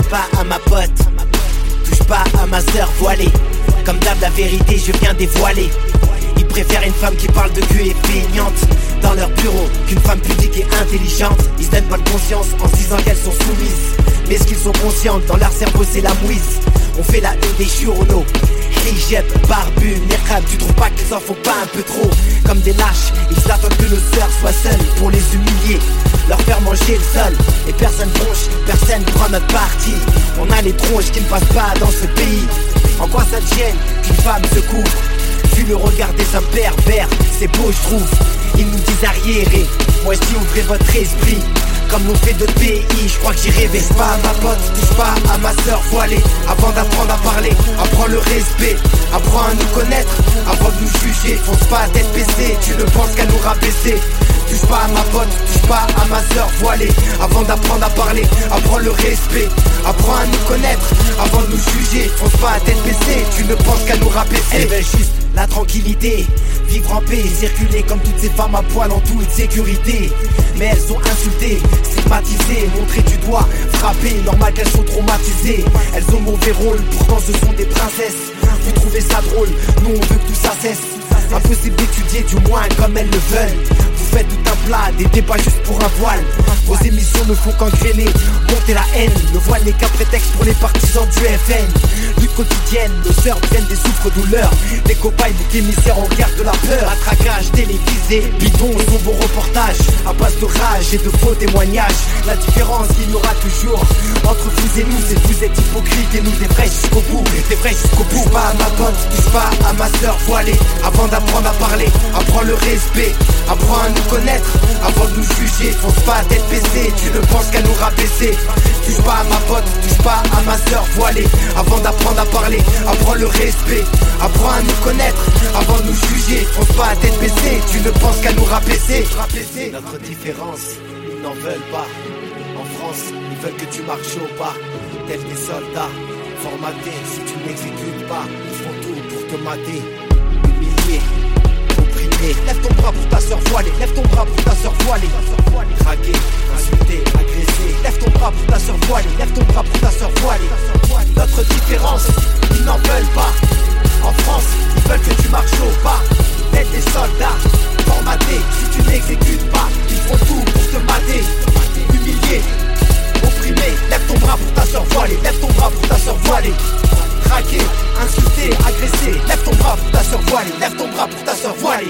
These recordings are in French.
pas à ma pote, touche pas à ma sœur voilée. Comme d'hab la vérité je viens dévoiler. Ils préfèrent une femme qui parle de cul et feignante dans leur bureau qu'une femme pudique et intelligente. Ils se donnent bonne conscience en se disant qu'elles sont soumises. Mais est-ce qu'ils sont conscients que dans leur cerveau c'est la mouise? On fait la une des journaux. Hijab, barbu, niqab, tu trouves pas qu'ils en font pas un peu trop? Comme des lâches, ils attendent que nos sœurs soient seules pour les humilier, leur faire manger le sol. Et personne bronche, personne prend notre parti. On a les tronches qui ne passent pas dans ce pays. En quoi ça te gêne qu'une femme se couvre? Vu le regard des hommes pervers, c'est beau je trouve. Ils nous disent arriérés, moi je dis ouvrez votre esprit. Comme l'ont fait d'autres pays, je crois que j'y rêvais. Touche pas à ma pote, touche pas à ma sœur voilée. Avant d'apprendre à parler, apprends le respect. Apprends à nous connaître, avant de nous juger. Fonce pas à tête baissée, tu ne penses qu'à nous rabaisser. Touche pas à ma pote, touche pas à ma sœur voilée. Avant d'apprendre à parler, apprends le respect. Apprends à nous connaître, avant de nous juger. Fonce pas à tête baissée, tu ne penses qu'à nous rabaisser. Elles veulent juste la tranquillité, vivre en paix, circuler comme toutes ces femmes à poil en toute sécurité. Mais elles sont insultées, stigmatisées, montrées du doigt, frappées, normal qu'elles sont traumatisées. Elles ont mauvais rôle, pourtant ce sont des princesses. Vous trouvez ça drôle, nous on veut que tout ça cesse. Impossible d'étudier du moins comme elles le veulent. Vous faites tout un plat, des débats juste pour un voile. Vos émissions ne font qu'engrainer, monter la haine. Le voile n'est qu'un prétexte pour les partisans du FN. Lutte quotidienne, nos sœurs deviennent des souffres-douleurs. Des copains bouc émissaires en guerre de la peur. Matraquage télévisé, bidon sont vos reportages. À base de rage et de faux témoignages. La différence qu'il y aura toujours entre vous et nous, c'est que vous êtes hypocrites et nous des vrais jusqu'au bout. Des vrais jusqu'au bout. Touche pas à ma pote, touche pas à ma sœur voilée. Avant d'apprendre à parler, apprends le respect. Apprends à nous connaître, avant de nous juger. Fonce pas à tête baissée, tu ne penses qu'à nous rabaisser. Touche pas à ma pote, touche pas à ma sœur voilée. Avant d'apprendre à parler, apprends le respect. Apprends à nous connaître, avant de nous juger. Fonce pas à tête baissée, tu ne penses qu'à nous rabaisser. Notre différence, ils n'en veulent pas. En France, ils veulent que tu marches au pas. Tels des soldats, formatés. Si tu n'exécutes pas, ils font tout pour te mater. Humilié, opprimé. Lève ton bras pour ta sœur voilée. Lève ton bras pour ta sœur voilée. Traqué, insulté, agressé. Lève ton bras pour ta sœur voilée. Lève ton bras pour ta sœur voilée. Notre différence, ils n'en veulent pas. En France, ils veulent que tu marches au pas. Tels des soldats, formatés. Si tu n'exécutes pas, ils font tout pour te mater. Humilié, opprimé. Lève ton bras pour ta sœur voilée. Lève ton bras pour ta sœur voilée. Traqué, insulté, agressé. Lève ton bras pour ta sœur voilée. Lève ton bras pour ta sœur voilée.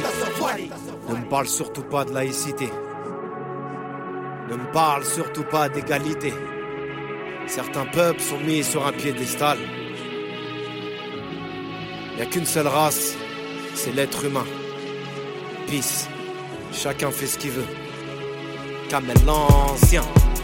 Ne me parle surtout pas de laïcité. Ne me parle surtout pas d'égalité. Certains peuples sont mis sur un piédestal. Il n'y a qu'une seule race, c'est l'être humain. Peace, chacun fait ce qu'il veut. Kamel l'ancien.